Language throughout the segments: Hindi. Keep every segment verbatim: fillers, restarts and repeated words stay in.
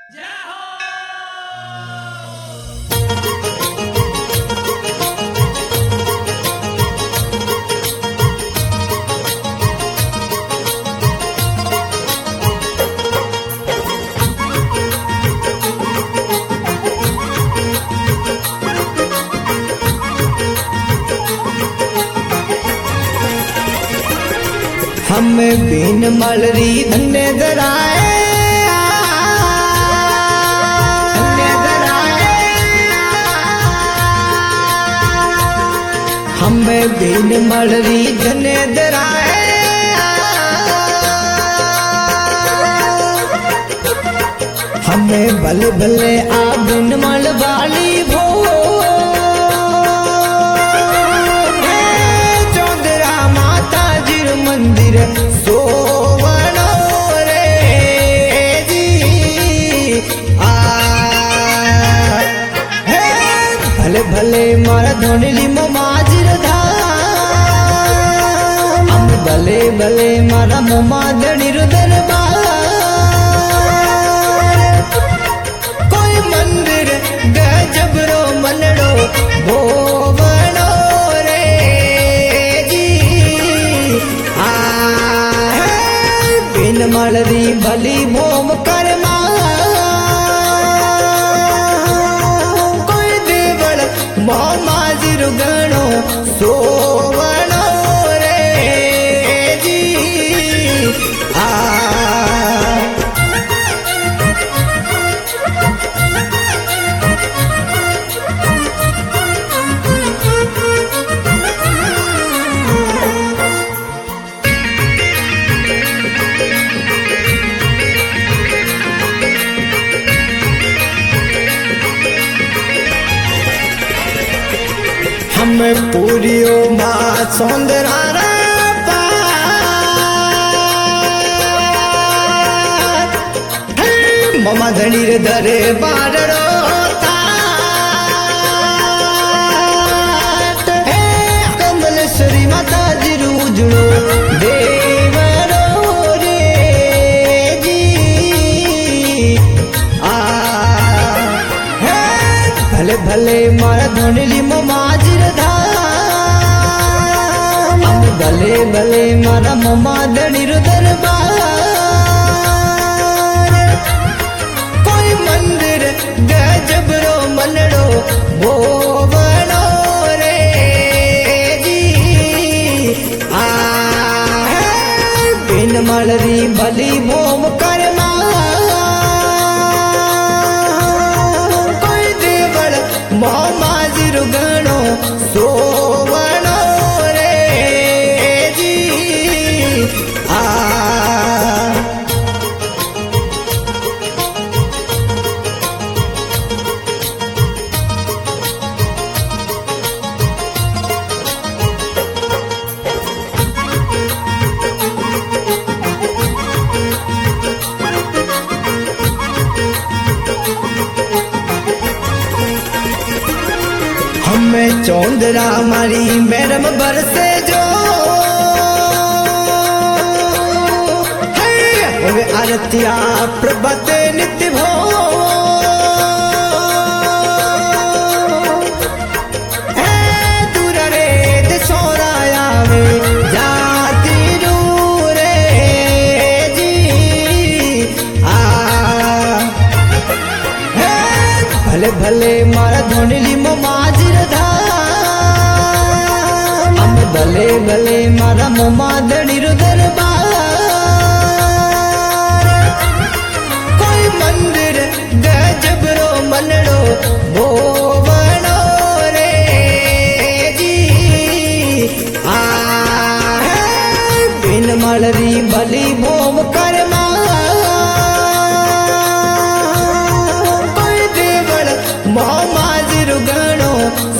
हम बिन मलरी धन्य दराए धन्य दराए हम बिन मलरी धन्य दराए हमें भले भले आ बिन मल वाली भो मंदिर सोवनो रे जी आ हे भले भले मारा धोनली माजिर धाम हम भले भले मारा मोमादणीर दरबार कोई मंदिर गजबरो मनड़ो भोवनो मलरी भली मोम करमा कोई देवल मोमाजिर गणो सोवनो रे जी आ हमें पूरियो माँ सौंदरा ममा धनीर दरे बारो कमलेश्वरी माता जी रूजड़ो देवरो रे जी आ भले भले मारा धोनली मोमाजिर धाम भले भले मारा मोमादणीर दरबार कोई मंदिर गजबरो मनड़ो भोवनो रे जी आ बिन मलरी भली मोम करमा मोमाजिर गणो सोवनो रे जी आ हमें चौंदरा मारी मैरम बरसे जो है आरतिया प्रभत नित्य भो है दूर रे दिसोराया में जाती रे जी आ है भले भले मारा धोनली मोमाजिर धाम हम भले भले मारा मोमादणीर दरबार कोई मंदिर गजबरो मनड़ो भोवनो रे जी आ बिन मलरी भली मोम करमा कोई देवल मोमाजिर गणो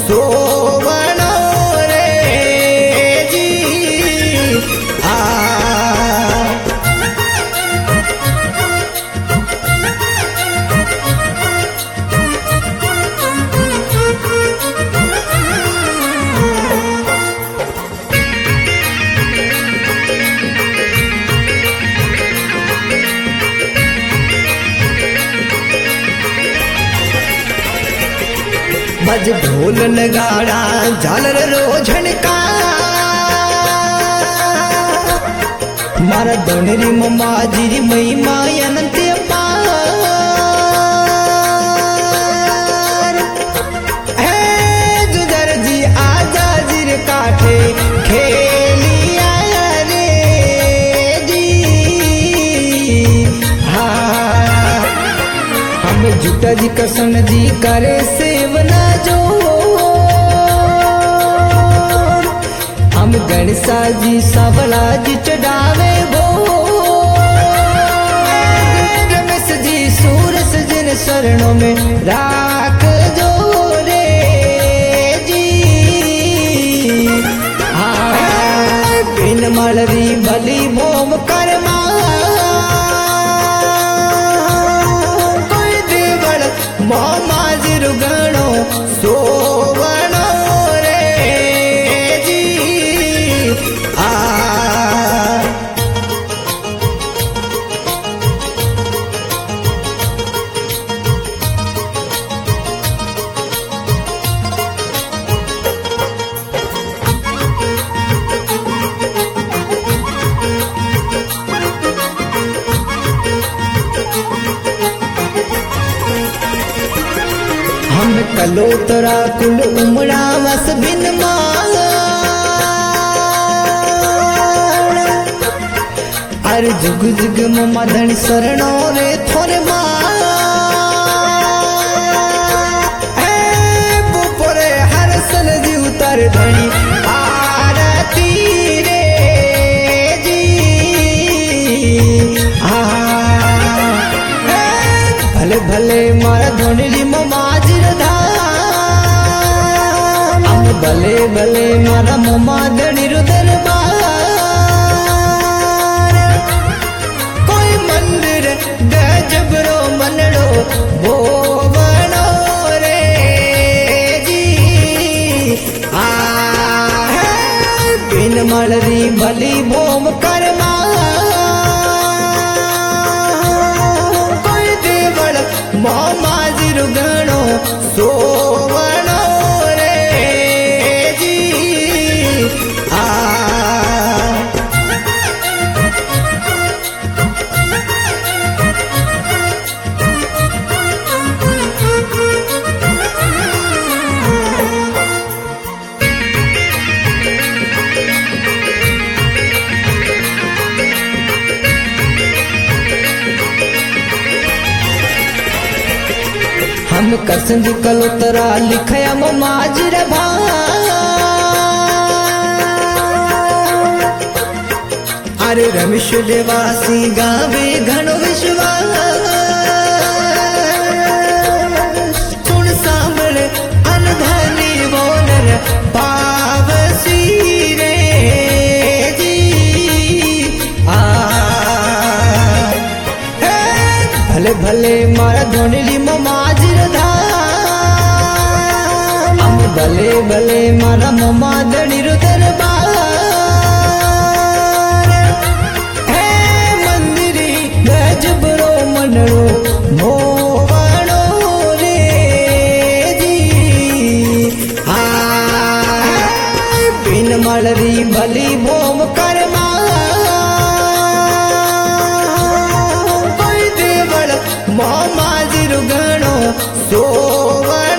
सोवनो रे जी आ बज ढोल नगाड़ा झालर रो झनका मारा दोनरी मम्मा जीरी मई माय अनंत अपार है जुदर जी आजा जीर काठे खेलिया रे जी हाँ हम जुटा जी कसन जी करे सेवना जो हम गणसा जी सावला जी चढ़ावे भो रमेश जी सूरस जिन शरणों में राख जो रे जी हाँ बिन मलरी बलि मोम कर्मा कोई देवल मोमा जिरुगणो सोवणो रे जी आ हम कलोतरा कुल उमड़ा वस बिन माल अर जुग जुग ममा धन शरणो रे थोरे माल बुपोरे हर सल जी उतर धनी आरती रे जी आ भले भले मारा धोनी ममा भले भले मारा मोमा धनी दरबार कोई मंदिर गजबरो मनड़ो भोवनो रे जी आ बिन मलरी भली भोम कर्मा कोई देवल मोमा जिरुगणो सोवणो हम कसंद कलोतरा लिखया माजिर भा अरे रमेश देवासी गावे घणो विश्वास सुन सांभळ अनधनी बोलर पावसी रे जी आ भले भले मारा धोनी माजिर धाम भले भले मारा मोमा धनी दरबार है मंदिरी गजबरो मनड़ो मोवणो रे जी आ बिन मलरी भली भोम कर्मा मोमा जिरुगणो सोवण